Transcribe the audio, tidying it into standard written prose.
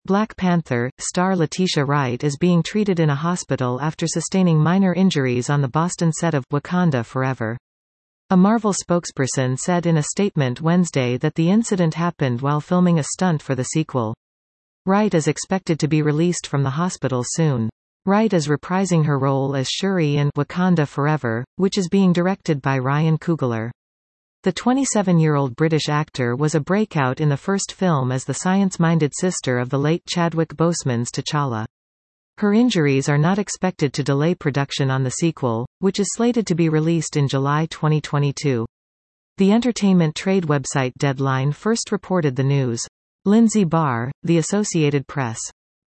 Black Panther star Letitia Wright is being treated in a hospital after sustaining minor injuries on the Boston set of Wakanda Forever. A Marvel spokesperson said in a statement Wednesday that the incident happened while filming a stunt for the sequel. Wright is expected to be released from the hospital soon. Wright is reprising her role as Shuri in Wakanda Forever, which is being directed by Ryan Coogler. The 27-year-old British actor was a breakout in the first film as the science-minded sister of the late Chadwick Boseman's T'Challa. Her injuries are not expected to delay production on the sequel, which is slated to be released in July 2022. The entertainment trade website Deadline first reported the news. Lindsay Barr, The Associated Press.